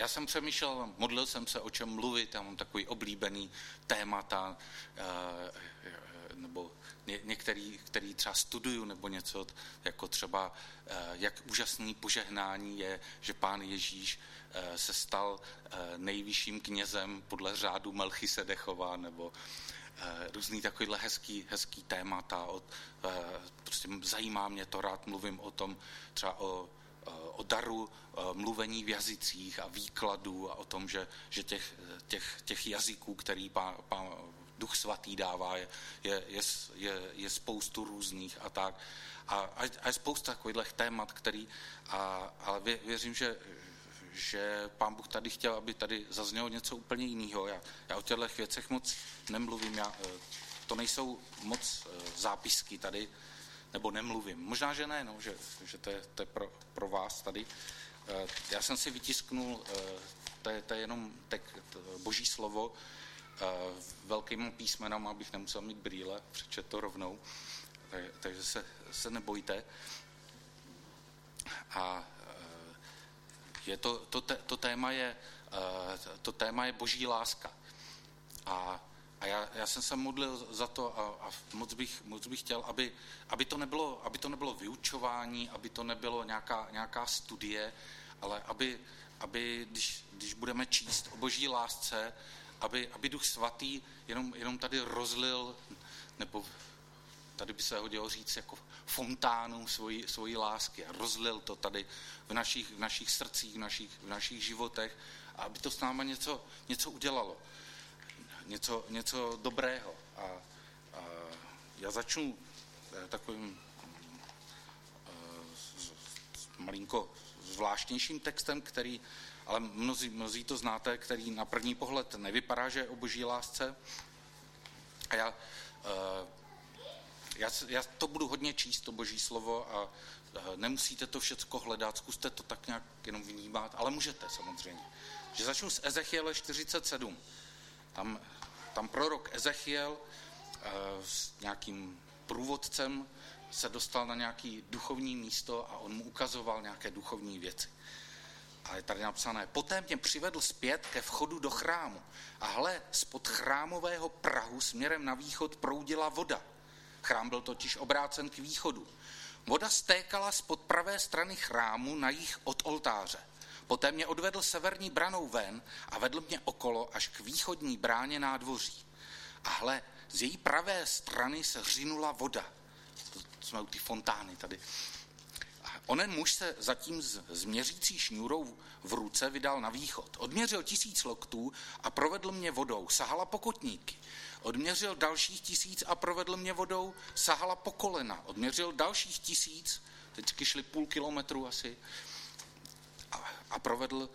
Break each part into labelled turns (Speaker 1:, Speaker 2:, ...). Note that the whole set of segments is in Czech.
Speaker 1: já jsem přemýšlel, modlil jsem se, o čem mluvit, já mám takový oblíbený témata, nebo který třeba studuju, nebo něco, jako třeba, jak úžasný požehnání je, že Pán Ježíš se stal nejvyšším knězem podle řádu Melchisedechova, nebo různý takovýhle hezký témata. Prostě zajímá mě to, rád mluvím o tom, třeba o daru mluvení v jazycích a výkladů a o tom, že těch jazyků, který Pán Duch Svatý dává, je spoustu různých a tak. A je spousta takových témat, ale věřím, že Pán Bůh tady chtěl, aby tady zaznělo něco úplně jiného. Já o těchto věcech moc nemluvím, to nejsou moc zápisky tady, nebo nemluvím. Možná, že ne, no, že to je pro vás tady. Já jsem si vytisknul, to je jenom Boží slovo, velkým písmenama, abych nemusel mít brýle, přečet to rovnou, takže se nebojte. A to téma je Boží láska. A já jsem se modlil za to a moc bych chtěl, aby to nebylo vyučování, aby to nebylo nějaká studie, ale aby když budeme číst o Boží lásce, aby Duch Svatý jenom tady rozlil, nebo tady by se hodilo říct jako fontánu svojí lásky a rozlil to tady v našich srdcích, v našich životech a aby to s náma něco udělalo. Něco dobrého. A já začnu takovým malinko zvláštnějším textem, který, ale mnozí to znáte, který na první pohled nevypadá, že je o Boží lásce. A já to budu hodně číst, to Boží slovo, a nemusíte to všecko hledat, zkuste to tak nějak jenom vnímat, ale můžete samozřejmě. Že začnu z Ezechiele 47. Tam prorok Ezechiel s nějakým průvodcem se dostal na nějaký duchovní místo a on mu ukazoval nějaké duchovní věci. A je tady napsané, poté mě přivedl zpět ke vchodu do chrámu a hle, spod chrámového prahu směrem na východ proudila voda. Chrám byl totiž obrácen k východu. Voda stékala spod pravé strany chrámu na jih od oltáře. Poté mě odvedl severní branou ven a vedl mě okolo až k východní bráně nádvoří. A hle, z její pravé strany se řinula voda. Jsme u ty fontány tady. A onen muž se zatím s měřící šňůrou v ruce vydal na východ. Odměřil 1000 loktů a provedl mě vodou. Sahala po kotníky. Odměřil dalších 1000 a provedl mě vodou. Sahala po kolena. Odměřil dalších 1000, teďky šli 0,5 kilometru asi, a provedl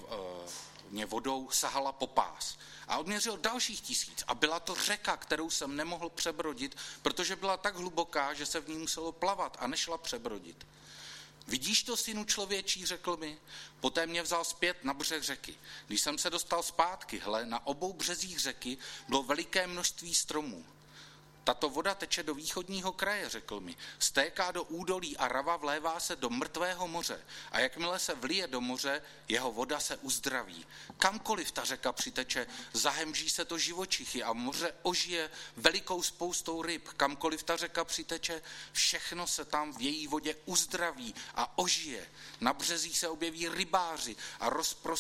Speaker 1: mě vodou, sahala po pás. A odměřil dalších 1000 a byla to řeka, kterou jsem nemohl přebrodit, protože byla tak hluboká, že se v ní muselo plavat a nešla přebrodit. Vidíš to, synu člověčí, řekl mi. Poté mě vzal zpět na břeh řeky. Když jsem se dostal zpátky, hle, na obou březích řeky bylo veliké množství stromů. Tato voda teče do východního kraje, řekl mi. Stéká do údolí a rava vlévá se do mrtvého moře. A jakmile se vlije do moře, jeho voda se uzdraví. Kamkoliv ta řeka přiteče, zahemží se to živočichy a moře ožije velikou spoustou ryb. Kamkoliv ta řeka přiteče, všechno se tam v její vodě uzdraví a ožije. Na březích se objeví rybáři a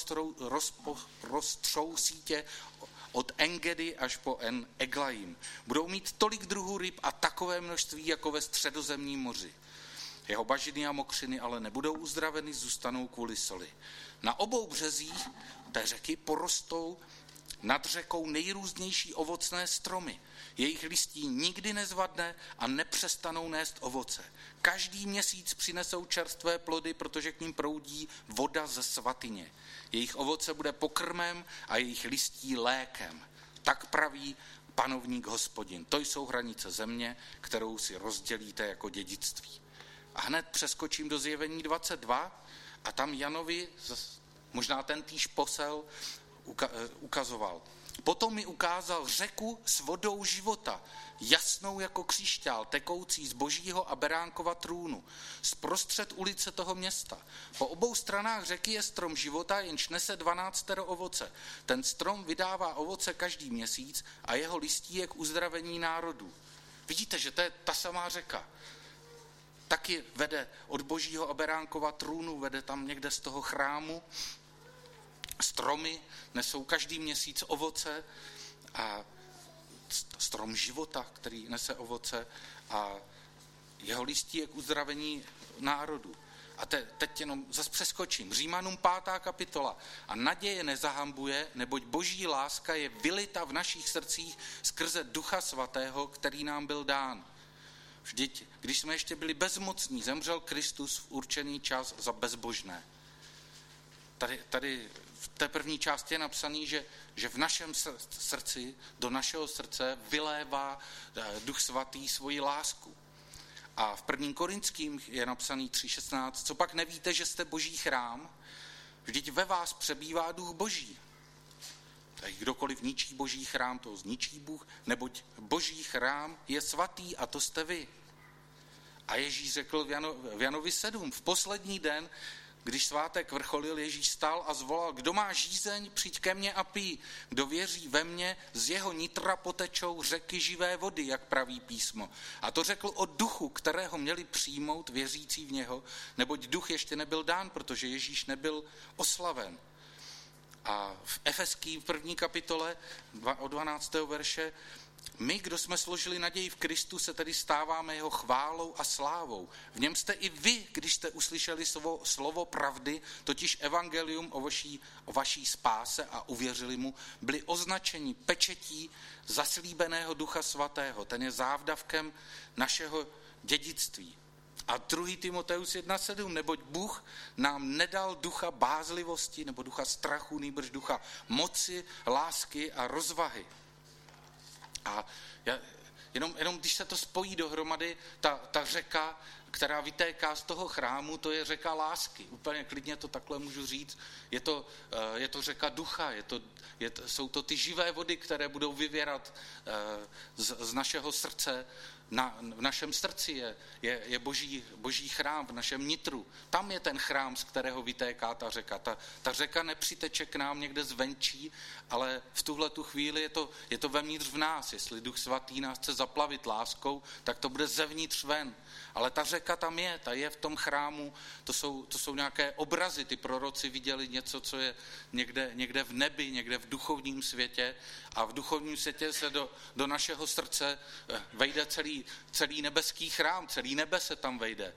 Speaker 1: rozprostřou sítě od Engedy až po Eglaim. Budou mít tolik druhů ryb a takové množství jako ve Středozemním moři. Jeho bažiny a mokřiny ale nebudou uzdraveny, zůstanou kvůli soli. Na obou březích té řeky porostou nad řekou nejrůznější ovocné stromy. Jejich listí nikdy nezvadne a nepřestanou nést ovoce. Každý měsíc přinesou čerstvé plody, protože k ním proudí voda ze svatyně. Jejich ovoce bude pokrmem a jejich listí lékem. Tak praví panovník Hospodin. To jsou hranice země, kterou si rozdělíte jako dědictví. A hned přeskočím do Zjevení 22 a tam Janovi, možná ten týž posel, ukazoval. Potom mi ukázal řeku s vodou života, jasnou jako křišťál, tekoucí z Božího a Beránkova trůnu, zprostřed ulice toho města. Po obou stranách řeky je strom života, jenž nese 12 ovoce. Ten strom vydává ovoce každý měsíc a jeho listí je k uzdravení národů. Vidíte, že to je ta samá řeka. Taky vede od Božího a Beránkova trůnu, vede tam někde z toho chrámu. Stromy nesou každý měsíc ovoce a strom života, který nese ovoce a jeho listí je k uzdravení národu. A teď jenom zase přeskočím. Římanům 5. kapitola. A naděje nezahambuje, neboť Boží láska je vylita v našich srdcích skrze Ducha Svatého, který nám byl dán. Vždyť, když jsme ještě byli bezmocní, zemřel Kristus v určený čas za bezbožné. Tady v té první části je napsaný, že v našem srdci, do našeho srdce vylévá Duch Svatý svoji lásku. A v 1. Korinským je napsaný 3.16, co pak nevíte, že jste Boží chrám? Vždyť ve vás přebývá Duch Boží. Tak kdokoliv ničí Boží chrám, toho zničí Bůh, neboť Boží chrám je svatý a to jste vy. A Ježíš řekl v Janovi 7, v poslední den, když svátek vrcholil, Ježíš stál a zvolal, kdo má žízeň, přijď ke mně a pij. Kdo věří ve mně, z jeho nitra potečou řeky živé vody, jak praví písmo. A to řekl o duchu, kterého měli přijmout věřící v něho, neboť duch ještě nebyl dán, protože Ježíš nebyl oslaven. A v Efeským v 1. kapitole od 12. verše my, kdo jsme složili naději v Kristu, se tedy stáváme jeho chválou a slávou. V něm jste i vy, když jste uslyšeli slovo pravdy, totiž evangelium o vaší spáse a uvěřili mu, byli označeni pečetí zaslíbeného Ducha Svatého. Ten je závdavkem našeho dědictví. A 2. Timoteus 1.7, neboť Bůh nám nedal ducha bázlivosti nebo ducha strachu, nýbrž ducha moci, lásky a rozvahy. A jenom když se to spojí dohromady, ta řeka, která vytéká z toho chrámu, to je řeka lásky. Úplně klidně to takhle můžu říct. Je to řeka ducha, jsou to ty živé vody, které budou vyvěrat z našeho srdce. V našem srdci je boží chrám, v našem nitru. Tam je ten chrám, z kterého vytéká ta řeka. Ta řeka nepřiteče k nám někde zvenčí, ale v tuhle tu chvíli je to vevnitř v nás. Jestli Duch Svatý nás chce zaplavit láskou, tak to bude zevnitř ven. Ale ta řeka tam je, ta je v tom chrámu, to jsou nějaké obrazy, ty proroci viděli něco, co je někde v nebi, někde v duchovním světě a v duchovním světě se do našeho srdce vejde celý nebeský chrám, celý nebe se tam vejde.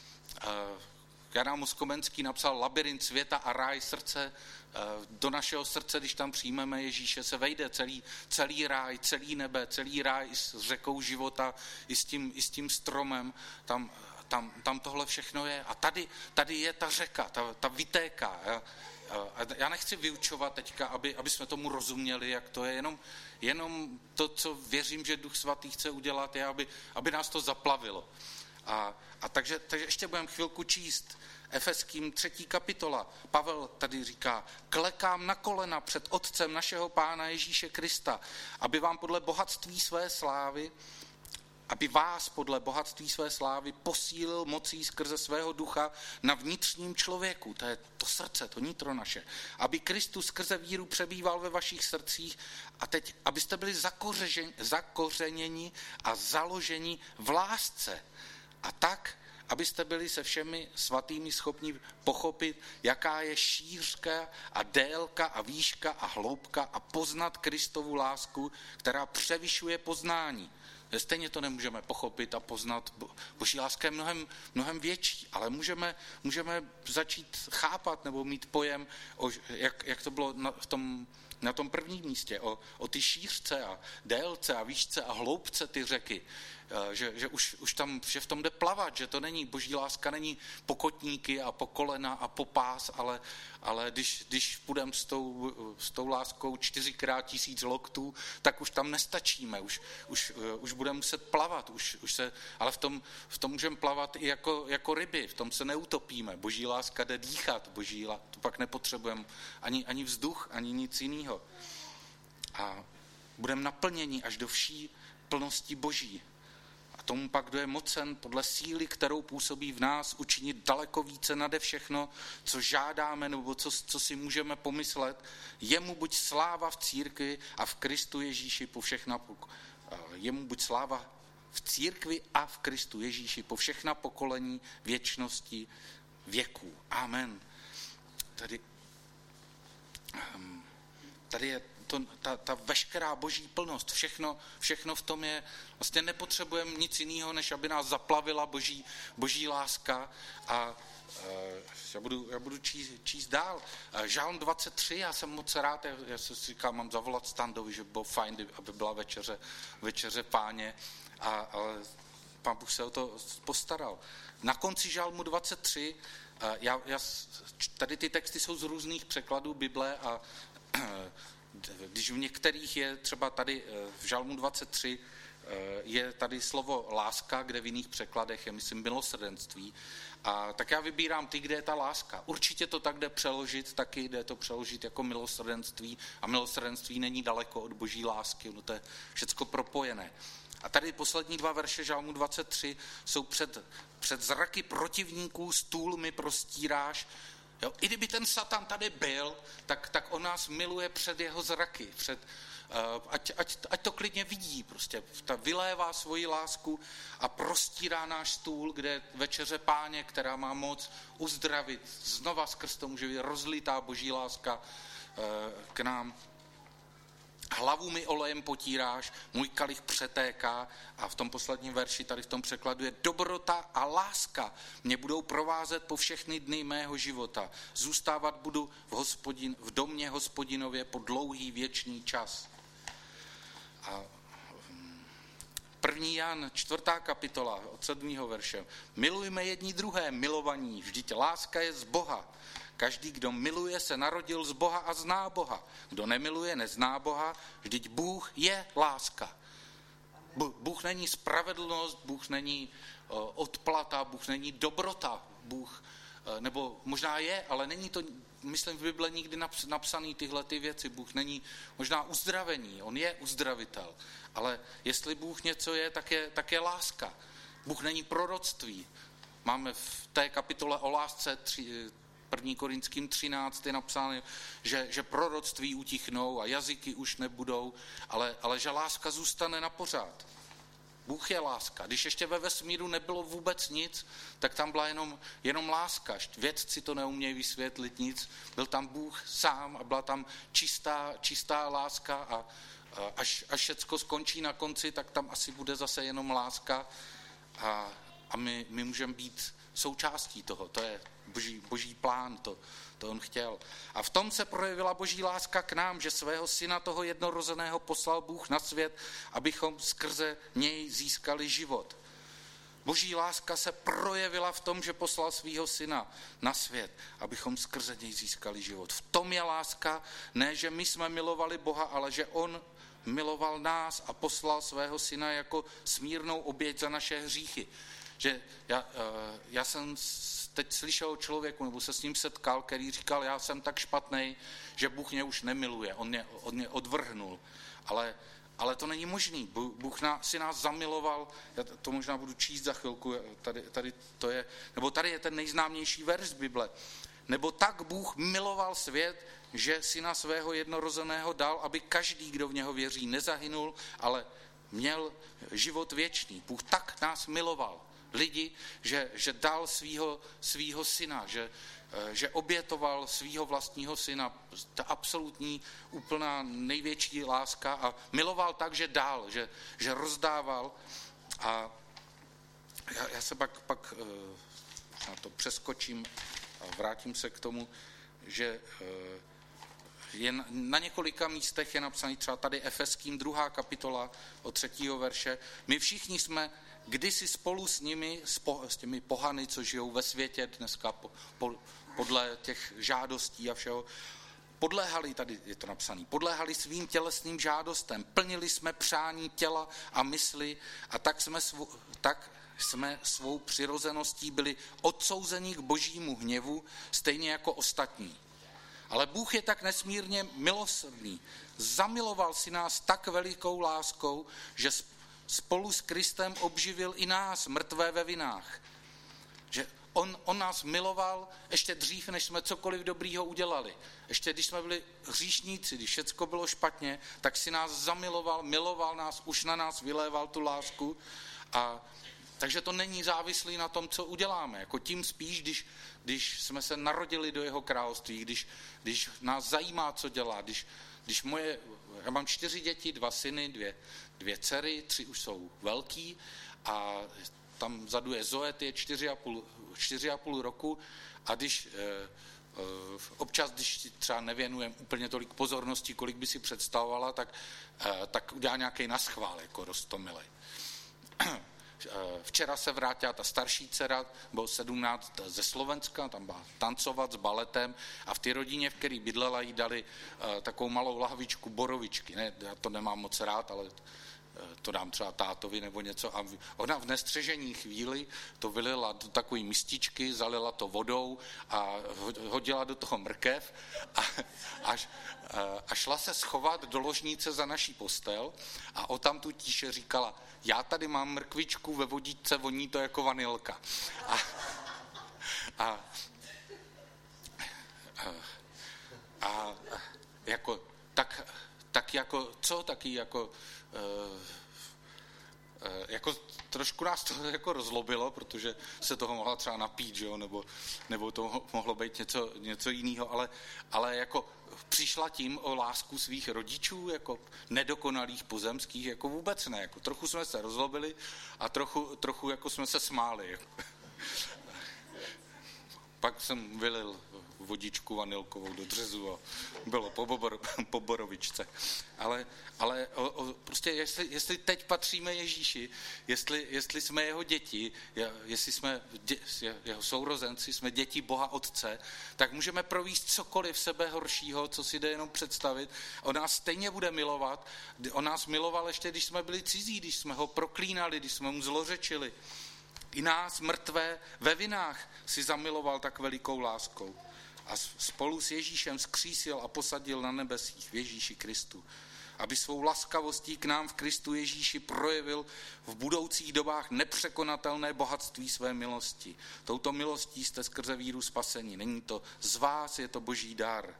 Speaker 1: Jan Amos Komenský napsal Labyrint světa a ráj srdce. Do našeho srdce, když tam přijmeme Ježíše, se vejde celý ráj, celý nebe, celý ráj s řekou života, i s tím stromem. Tam tohle všechno je. A tady je ta řeka, ta vytéká. Já nechci vyučovat teďka, aby jsme tomu rozuměli, jak to je, jenom to, co věřím, že Duch Svatý chce udělat, je, aby nás to zaplavilo. Takže ještě budeme chvilku číst. Efeským 3. kapitola. Pavel tady říká, klekám na kolena před Otcem našeho Pána Ježíše Krista, aby vás podle bohatství své slávy posílil mocí skrze svého ducha na vnitřním člověku, to je to srdce, to nitro naše, aby Kristus skrze víru přebýval ve vašich srdcích a teď, abyste byli zakořeněni a založeni v lásce a tak, abyste byli se všemi svatými schopni pochopit, jaká je šířka a délka a výška a hloubka a poznat Kristovu lásku, která převyšuje poznání. Stejně to nemůžeme pochopit a poznat. Boží láska je mnohem větší, ale můžeme začít chápat nebo mít pojem, jak to bylo na tom prvním místě, o ty šířce a délce a výšce a hloubce ty řeky. Že už tam vše v tom jde plavat, že to není, boží láska není po kotníky a po kolena a po pás, ale když půjdeme s tou láskou 4x1000 loktů, tak už tam nestačíme, už budeme muset plavat, ale v tom můžeme plavat i jako ryby, v tom se neutopíme, boží láska jde dýchat, to pak nepotřebujeme ani vzduch, ani nic jiného. a budeme naplněni až do vší plnosti Boží. A tomu pak, kdo je mocen podle síly, kterou působí v nás, učinit daleko více nade všechno, co žádáme nebo co si můžeme pomyslet. Jemu buď sláva v církvi a v Kristu Ježíši jemu buď sláva v církvi a v Kristu Ježíši po všechna pokolení věčnosti věků. Amen. Tady je ta veškerá boží plnost, všechno v tom je, vlastně nepotřebujeme nic jiného, než aby nás zaplavila boží láska a já budu číst dál. Žálm 23, já jsem moc rád, já si říkám, mám zavolat Standovi, že bylo fajn, aby byla večeře Páně a Pán Bůh se o to postaral. Na konci Žálmu 23, tady ty texty jsou z různých překladů Bible a když v některých je třeba tady v Žalmu 23 je tady slovo láska, kde v jiných překladech je, myslím, milosrdenství. A tak já vybírám ty, kde je ta láska. Určitě to tak jde přeložit, taky jde to přeložit jako milosrdenství a milosrdenství není daleko od boží lásky, to je všecko propojené. A tady poslední 2 verše Žalmu 23 jsou před zraky protivníků stůl mi prostíráš. Jo, i kdyby ten Satan tady byl, tak on nás miluje před jeho zraky, ať to klidně vidí, prostě vylévá svoji lásku a prostírá náš stůl, kde večeře Páně, která má moc uzdravit, znova skrz to může být rozlitá boží láska k nám. Hlavu mi olejem potíráš, můj kalich přetéká a v tom posledním verši tady v tom překladu je dobrota a láska mě budou provázet po všechny dny mého života. Zůstávat budu v domě Hospodinově po dlouhý věčný čas. A 1. Jan 4. kapitola od 7. verše. Milujme jedni druhé, milovaní, vždyť láska je z Boha. Každý, kdo miluje, se narodil z Boha a zná Boha. Kdo nemiluje, nezná Boha, vždyť Bůh je láska. Bůh není spravedlnost, Bůh není odplata, Bůh není dobrota, Bůh, nebo možná je, ale není to, myslím, v Bibli nikdy napsaný tyhle ty věci. Bůh není možná uzdravení, on je uzdravitel, ale jestli Bůh něco je, tak je láska. Bůh není proroctví. Máme v té kapitole o lásce 1. Korinským 13 je napsáno, že proroctví utichnou a jazyky už nebudou, ale že láska zůstane na pořád. Bůh je láska. Když ještě ve vesmíru nebylo vůbec nic, tak tam byla jenom láska. Vědci to neumějí vysvětlit nic. Byl tam Bůh sám a byla tam čistá láska a až všecko skončí na konci, tak tam asi bude zase jenom láska a my můžeme být součástí toho. To je boží plán, to on chtěl. A v tom se projevila boží láska k nám, že svého syna toho jednorozeného poslal Bůh na svět, abychom skrze něj získali život. Boží láska se projevila v tom, že poslal svého syna na svět, abychom skrze něj získali život. V tom je láska, ne, že my jsme milovali Boha, ale že on miloval nás a poslal svého syna jako smírnou oběť za naše hříchy. Že já jsem teď slyšel o člověku, nebo se s ním setkal, který říkal, já jsem tak špatnej, že Bůh mě už nemiluje, on mě odvrhnul. Ale to není možný. Bůh si nás zamiloval, já to možná budu číst za chvilku, tady to je, nebo tady je ten nejznámější verš z Bible. Nebo tak Bůh miloval svět, že syna svého jednorozeného dal, aby každý, kdo v něho věří, nezahynul, ale měl život věčný. Bůh tak nás miloval lidi, že dal svýho syna, že obětoval svýho vlastního syna. Ta absolutní, úplná největší láska a miloval tak, že dal, že rozdával. A já se pak na to přeskočím a vrátím se k tomu, že je na několika místech je napsaný třeba tady Efeským 2. kapitola od 3. verše. My všichni jsme kdysi spolu s nimi, s těmi pohany, co žijou ve světě dneska podle těch žádostí a všeho, podléhali, tady je to napsané, podléhali svým tělesným žádostem, plnili jsme přání těla a mysli a tak jsme svou přirozeností byli odsouzeni k božímu hněvu, stejně jako ostatní. Ale Bůh je tak nesmírně milosrdný. Zamiloval si nás tak velikou láskou, že spolu s Kristem obživil i nás, mrtvé ve vinách. Že on nás miloval ještě dřív, než jsme cokoliv dobrýho udělali. Ještě když jsme byli hříšníci, když všecko bylo špatně, tak si nás zamiloval, miloval nás, už na nás vyléval tu lásku. Takže to není závislý na tom, co uděláme. Jako tím spíš, když jsme se narodili do jeho království, když nás zajímá, co dělá, když já mám 4 děti, 2 syny, 2 dcery, 3 už jsou velký a tam vzadu je Zoe, ty je 4,5 roku a občas, když třeba nevěnujeme úplně tolik pozornosti, kolik by si představovala, tak udělá nějaký naschvál, jako roztomilej. Včera se vrátila ta starší dcera, bylo 17 ze Slovenska, tam byla tancovat s baletem a v té rodině, v které bydlela, jí dali takovou malou lahvičku borovičky. Ne, já to nemám moc rád, ale to dám třeba tátovi nebo něco. A ona v nestřežení chvíli to vylila do takové mističky, zalila to vodou a hodila do toho mrkev a šla se schovat do ložnice za naší postel a o tam tu tíše říkala, já tady mám mrkvičku ve vodíčce, voní to jako vanilka. A jako, tak jako, co taky jako trošku nás to jako rozlobilo, protože se toho mohla třeba napít, že jo? Nebo to mohlo být něco jiného, ale jako přišla tím o lásku svých rodičů, jako nedokonalých pozemských, jako vůbec ne. Jako trochu jsme se rozlobili a trochu jako jsme se smáli. Pak jsem vylil vodičku vanilkovou do dřezu a bylo po borovičce. Ale prostě jestli teď patříme Ježíši, jestli jsme jeho děti, jestli jsme jeho sourozenci, jsme děti Boha Otce, tak můžeme provést cokoliv sebe horšího, co si jde jenom představit. On nás stejně bude milovat. On nás miloval ještě, když jsme byli cizí, když jsme ho proklínali, když jsme mu zlořečili. I nás, mrtvé ve vinách, si zamiloval tak velikou láskou. A spolu s Ježíšem vzkřísil a posadil na nebesích v Ježíši Kristu. Aby svou laskavostí k nám v Kristu Ježíši projevil v budoucích dobách nepřekonatelné bohatství své milosti. Touto milostí jste skrze víru spaseni. Není to z vás, je to boží dar.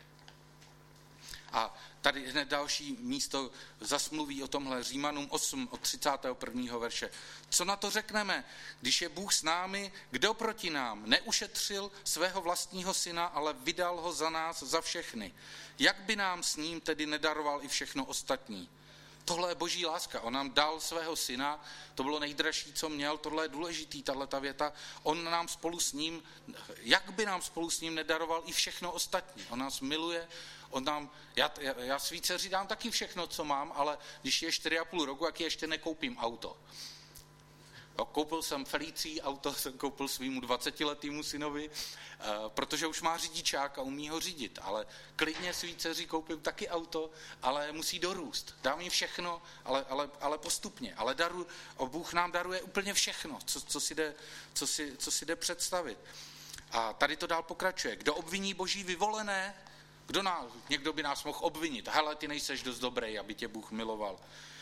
Speaker 1: A tady hned další místo zasmluví o tomhle Římanům 8 od 31. verše. Co na to řekneme? Když je Bůh s námi, kdo proti nám? Neušetřil svého vlastního syna, ale vydal ho za nás, za všechny. Jak by nám s ním tedy nedaroval i všechno ostatní? Tohle je boží láska. On nám dal svého syna, to bylo nejdražší, co měl, tohle je důležitý, tahleta věta. On nám spolu s ním, jak by nám spolu s ním nedaroval i všechno ostatní? On nás miluje, já svý dceři dám taky všechno, co mám, ale když je 4,5 roku, jak ještě nekoupím auto. Koupil jsem Felicii auto, jsem koupil svýmu 20letýmu synovi, protože už má řidičák a umí ho řídit, ale klidně svý dceři koupím taky auto, ale musí dorůst. Dám jí všechno, ale postupně. Ale Bůh nám daruje úplně všechno, co si jde představit. A tady to dál pokračuje. Kdo obviní boží vyvolené, někdo by nás mohl obvinit. Hele, ty nejseš dost dobrý, aby tě Bůh miloval.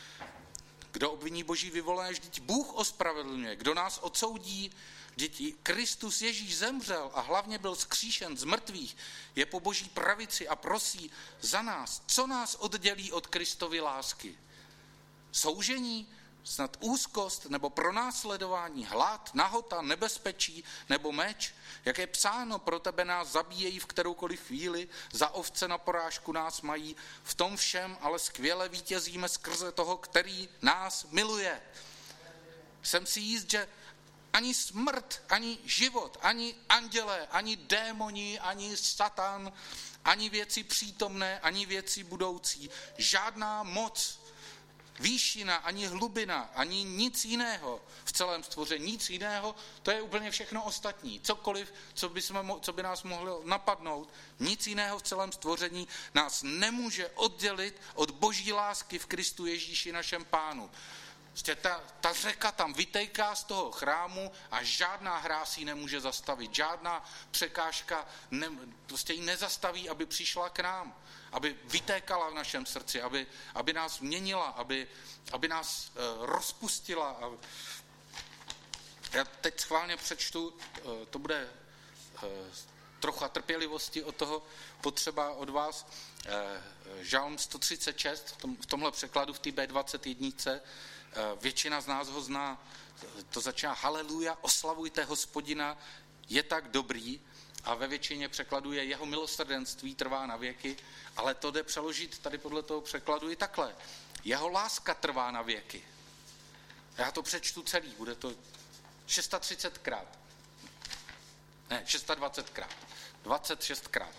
Speaker 1: Kdo obviní boží vyvolené, vždyť Bůh ospravedlňuje. Kdo nás odsoudí, vždyť Kristus Ježíš zemřel a hlavně byl vzkříšen z mrtvých, je po boží pravici a prosí za nás. Co nás oddělí od Kristovy lásky? Soužení? Snad úzkost nebo pronásledování, hlad, nahota, nebezpečí nebo meč? Jak je psáno, pro tebe nás zabíjejí v kteroukoliv chvíli, za ovce na porážku nás mají, v tom všem ale skvěle vítězíme skrze toho, který nás miluje. Jsem si jist, že ani smrt, ani život, ani andělé, ani démoni, ani satan, ani věci přítomné, ani věci budoucí, žádná moc, výšina, ani hlubina, ani nic jiného v celém stvoření, nic jiného, to je úplně všechno ostatní. Cokoliv, co by nás mohlo napadnout, nic jiného v celém stvoření nás nemůže oddělit od boží lásky v Kristu Ježíši našem Pánu. Prostě ta řeka tam vytejká z toho chrámu a žádná hráz ji nemůže zastavit. Žádná překážka prostě ji nezastaví, aby přišla k nám. Aby vytékala v našem srdci, aby nás měnila, aby nás rozpustila. Já teď schválně přečtu, to bude trocha trpělivosti od toho potřeba od vás. Žalm 136, v tomhle překladu v té B21, většina z nás ho zná, to začíná haleluja, oslavujte Hospodina, je tak dobrý, a ve většině překladů je jeho milosrdenství trvá na věky, ale to jde přeložit tady podle toho překladu i takhle. Jeho láska trvá na věky. Já to přečtu celý, bude to 630krát. Ne, 620krát. 26krát.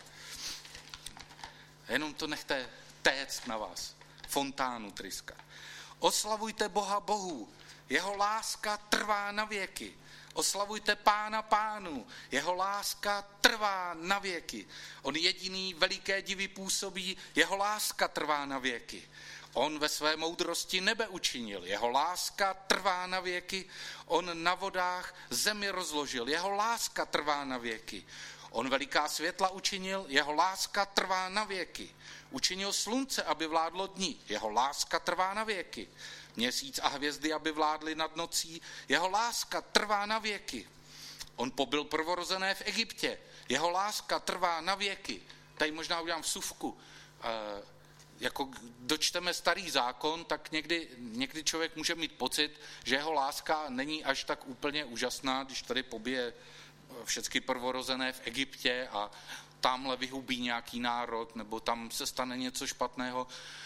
Speaker 1: Jenom to nechte téct na vás. Fontánu tryska. Oslavujte Boha bohů. Jeho láska trvá na věky. Oslavujte Pána pánů. Jeho láska trvá na věky. On jediný veliké divy působí. Jeho láska trvá na věky. On ve své moudrosti nebe učinil. Jeho láska trvá na věky. On na vodách zemi rozložil. Jeho láska trvá na věky. On veliká světla učinil, jeho láska trvá na věky. Učinil slunce, aby vládlo dni, jeho láska trvá na věky. Měsíc a hvězdy, aby vládly nad nocí, jeho láska trvá na věky. On pobyl prvorozené v Egyptě, jeho láska trvá na věky. Tady možná udělám vsuvku. Jako dočteme Starý zákon, tak někdy člověk může mít pocit, že jeho láska není až tak úplně úžasná, když tady pobije všechny prvorozené v Egyptě a tamhle vyhubí nějaký národ, nebo tam se stane něco špatného.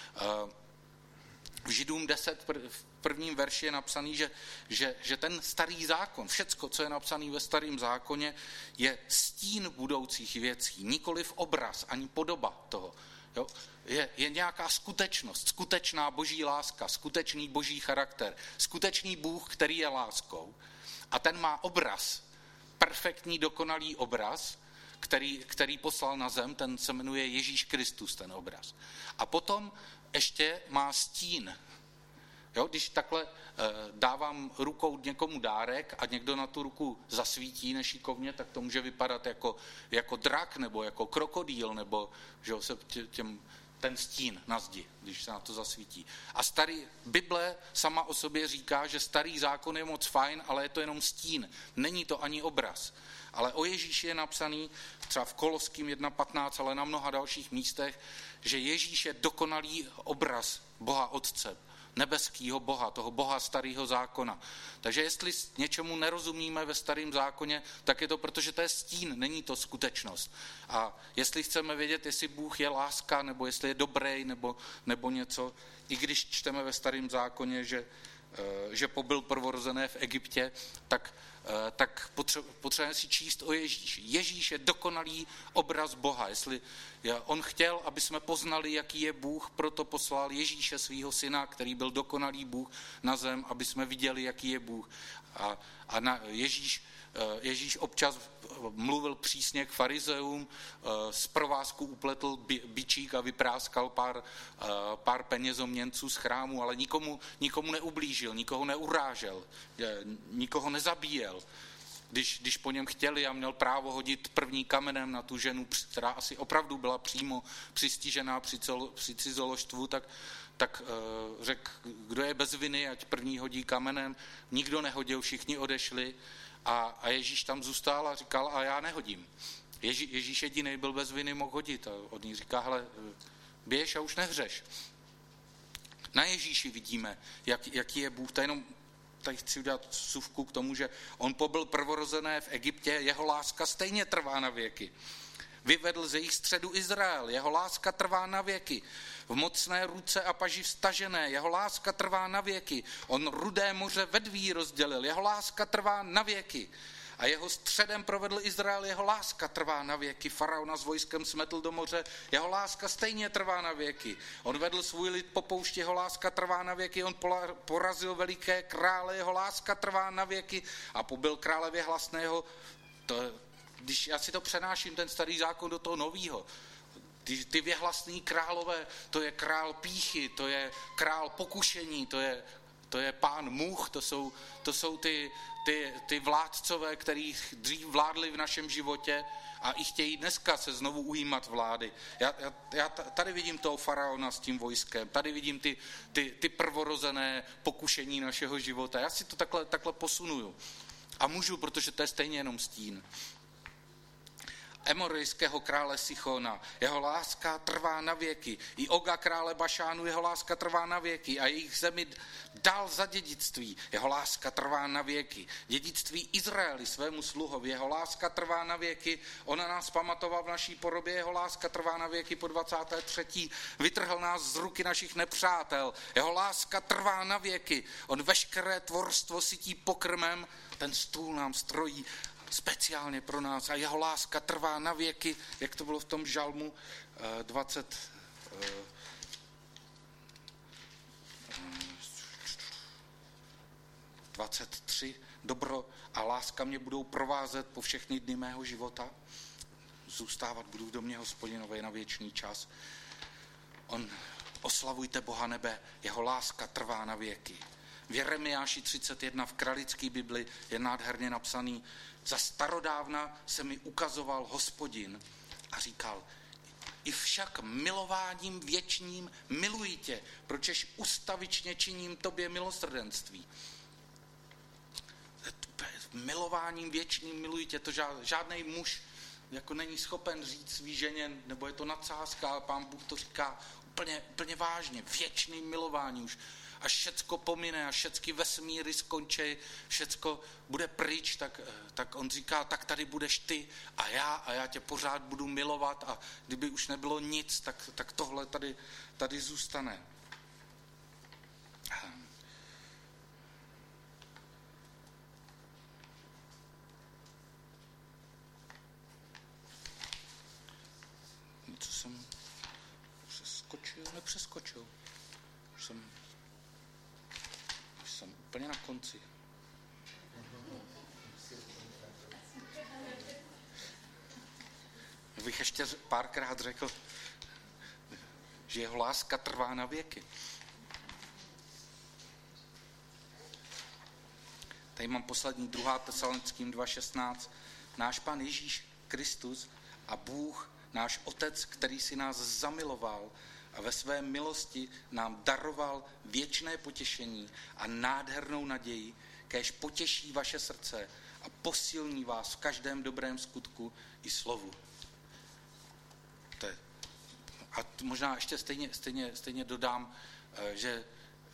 Speaker 1: V Židům 10 v prvním verši je napsaný, že ten starý zákon, všecko, co je napsané ve starém zákoně, je stín budoucích věcí, nikoliv obraz, ani podoba toho. Jo? Je nějaká skutečnost, skutečná boží láska, skutečný boží charakter, skutečný Bůh, který je láskou. A ten má obraz, perfektní, dokonalý obraz, který poslal na zem, ten se jmenuje Ježíš Kristus, ten obraz. A potom ještě má stín. Jo, když takhle dávám rukou někomu dárek a někdo na tu ruku zasvítí nešikovně, tak to může vypadat jako drak nebo jako krokodýl, nebo že se ten stín na zdi, když se na to zasvítí. A Bible sama o sobě říká, že starý zákon je moc fajn, ale je to jenom stín. Není to ani obraz. Ale o Ježíši je napsaný třeba v Koloským 1.15, ale na mnoha dalších místech, že Ježíš je dokonalý obraz Boha Otce, nebeského Boha, toho Boha starého zákona. Takže jestli něčemu nerozumíme ve starém zákoně, tak je to proto, že to je stín, není to skutečnost. A jestli chceme vědět, jestli Bůh je láska, nebo jestli je dobrý, nebo něco, i když čteme ve starém zákoně, že pobyl prvorozené v Egyptě, tak potřebujeme si číst o Ježíši. Ježíš je dokonalý obraz Boha. Jestli on chtěl, aby jsme poznali, jaký je Bůh, proto poslal Ježíše, svého syna, který byl dokonalý Bůh na zem, aby jsme viděli, jaký je Bůh. A Ježíš občas mluvil přísně k farizeům, z provázku upletl bičík a vypráskal pár penězoměnců z chrámu, ale nikomu neublížil, nikoho neurážel, nikoho nezabíjel. Když po něm chtěli a měl právo hodit první kamenem na tu ženu, která asi opravdu byla přímo přistižená při cizoložstvu, tak řekl, kdo je bez viny, ať první hodí kamenem. Nikdo nehodil, všichni odešli a Ježíš tam zůstal a říkal, a já nehodím. Ježíš jediný byl bez viny, mohl hodit. A od ní říká, hele, běž a už nehřeš. Na Ježíši vidíme, jaký je Bůh. Tady chci udělat vsuvku k tomu, že on pobyl prvorozené v Egyptě, jeho láska stejně trvá na věky. Vyvedl ze jejich středu Izrael, jeho láska trvá na věky. V mocné ruce a paži vstažené, jeho láska trvá na věky. On Rudé moře vedví rozdělil, jeho láska trvá na věky. A jeho středem provedl Izrael, jeho láska trvá na věky. Faraona s vojskem smetl do moře, jeho láska stejně trvá na věky. On vedl svůj lid po poušti, jeho láska trvá na věky. On porazil veliké krále, jeho láska trvá na věky. A pobyl krále věhlasného. Když já si to přenáším, ten starý zákon do toho novýho, ty věhlasný králové, to je král pýchy, to je král pokušení, to to je pán much, to jsou ty vládcové, který dřív vládli v našem životě a i chtějí dneska se znovu ujímat vlády. Já tady vidím toho faraona s tím vojskem, tady vidím ty prvorozené pokušení našeho života. Já si to takhle posunuju. A můžu, protože to je stejně jenom stín. Emorejského krále Sichona, jeho láska trvá na věky. I Oga krále Bašánu, jeho láska trvá na věky. A jejich zemi dal za dědictví, jeho láska trvá na věky. Dědictví Izraeli, svému sluhovi, jeho láska trvá na věky. Ona nás pamatoval v naší porobě, jeho láska trvá na věky po 23. Vytrhl nás z ruky našich nepřátel, jeho láska trvá na věky. On veškeré tvorstvo sytí pokrmem, ten stůl nám strojí speciálně pro nás a jeho láska trvá na věky, jak to bylo v tom žalmu 23. Dobro a láska mě budou provázet po všechny dny mého života. Zůstávat budu v domě Hospodinové na věčný čas. Oslavujte Boha nebe, jeho láska trvá na věky. V Jeremiáši 31 v kralické Bibli je nádherně napsaný: za starodávna se mi ukazoval Hospodin a říkal, i však milováním věčným miluji tě, pročež ustavičně činím tobě milosrdenství. Milováním věčným miluji tě, to žádný muž jako není schopen říct svý ženě, nebo je to nadsázka, ale Pán Bůh to říká úplně vážně, věčným milováním už. Až všecko pomine, až všechny vesmíry skončí, všecko bude pryč, tak on říká, tak tady budeš ty a já tě pořád budu milovat a kdyby už nebylo nic, tak tohle tady zůstane. Co jsem nepřeskočil. Už jsem úplně na konci. Bych ještě párkrát řekl, že jeho láska trvá na věky. Tady mám poslední 2. Tesalonickým 2.16. Náš Pán Ježíš Kristus a Bůh, náš Otec, který si nás zamiloval a ve své milosti nám daroval věčné potěšení a nádhernou naději, kéž potěší vaše srdce a posilní vás v každém dobrém skutku i slovu. A možná ještě stejně dodám, že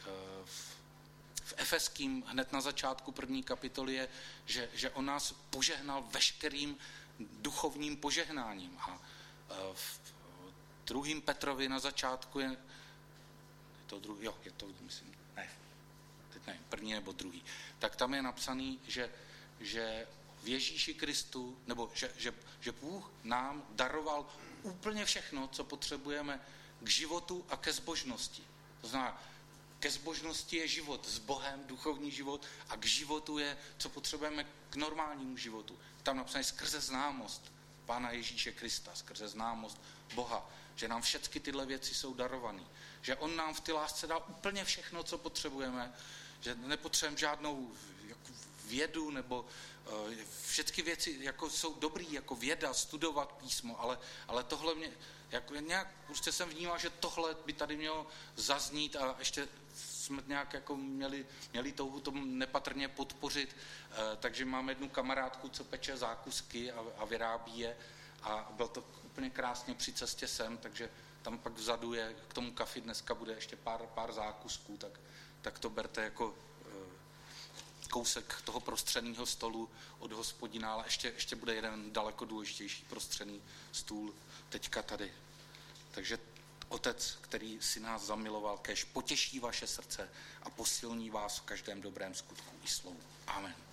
Speaker 1: v Efeským hned na začátku 1. kapitoly je, že on nás požehnal veškerým duchovním požehnáním. A v 2. Petrovi na začátku je to druhý, je to, myslím, ne, první nebo druhý. Tak tam je napsaný, že v Ježíši Kristu, nebo že Bůh nám daroval úplně všechno, co potřebujeme k životu a ke zbožnosti. To znamená, ke zbožnosti je život s Bohem, duchovní život, a k životu je, co potřebujeme k normálnímu životu. Tam napsané skrze známost Pána Ježíše Krista, skrze známost Boha, že nám všechny tyhle věci jsou darované. Že on nám v té lásce dal úplně všechno, co potřebujeme, že nepotřebujeme žádnou jako vědu, nebo všechny věci jako jsou dobrý, jako věda, studovat písmo, ale tohle mě, jako nějak, prostě jsem vnímal, že tohle by tady mělo zaznít a ještě jsme nějak jako měli touhu tomu nepatrně podpořit, takže mám jednu kamarádku, co peče zákusky a vyrábí je a byl to úplně krásně při cestě sem, takže tam pak vzadu je k tomu kafi dneska bude ještě pár zákusků, tak to berte jako kousek toho prostřeného stolu od Hospodina, ale ještě bude jeden daleko důležitější prostřený stůl teďka tady. Takže Otec, který si nás zamiloval, kéž potěší vaše srdce a posilní vás v každém dobrém skutku i slovu. Amen.